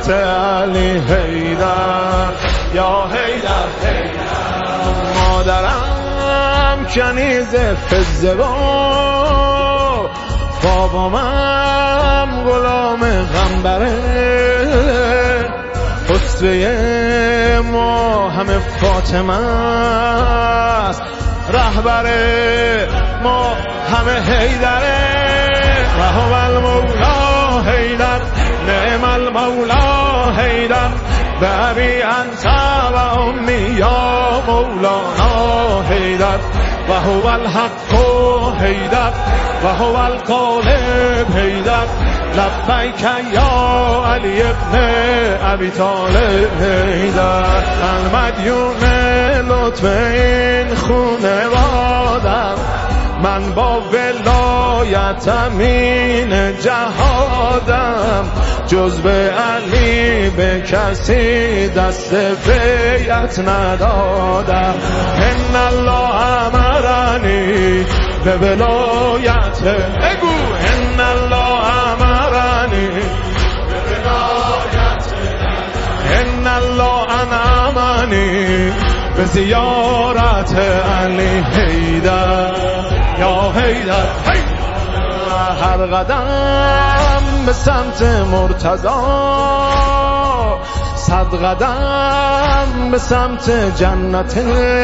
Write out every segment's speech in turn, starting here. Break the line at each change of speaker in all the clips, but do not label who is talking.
ولایت علی حیدر یا حیدر مادرم کنیز فزه و بابامم غلام غنبره خسروی ما همه فاطمه است رهبر ما همه حیدره و هو المولا حیدر نعم المولا حیدر بابی انت و امی یا مولانا حیدر و هو الحق حیدر و هو الغالب حیدر لبیک یا علی ابن ابی طالب حیدر المدیون لطف این خونوادم من با ولایت امین جهادم جز به علی به کسی دست بیعت ندادم ان الله امرنی به ولایت بگو ان الله امرنی به ولایت ان الله انعمنی به زیارت علی حیدر یا حیدر هر قدم به سمت مرتضی 100 قدم به سمت جنت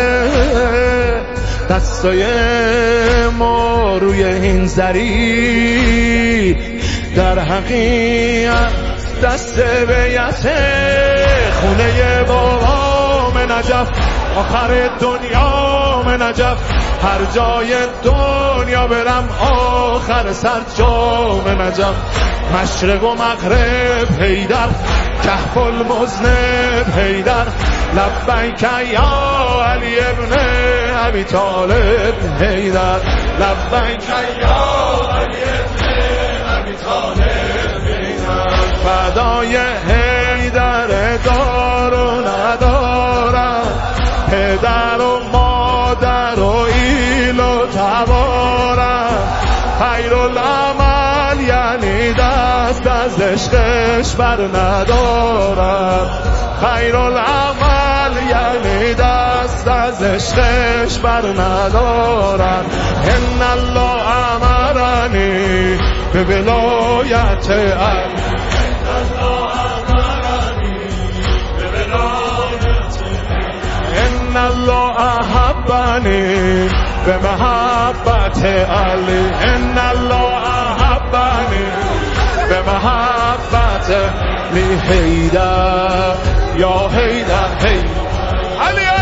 دستای ما روی این زری در حقیقت دست بیعت خونه بابام نجف آخر دنیا نجف هر جای دنیا برم آخر سر جام نجف مشرق و مغرب حیدر کهف المذنب حیدر لبیک یا علی ابن ابی طالب حیدر لبیک یا علی ابن ابی طالب حیدر فدای حیدر دار و ندارم پدر و مادر و ایل و تبارم خیرالعمل یعنی دست از عشقش بر ندارم خیرالعمل یعنی دست از عشقش بر ندارم ان الله امرنی به ولایت علی ان الله احبنی به محبت علی ان الله احبنی به محبت علی حیدر یا حیدر علی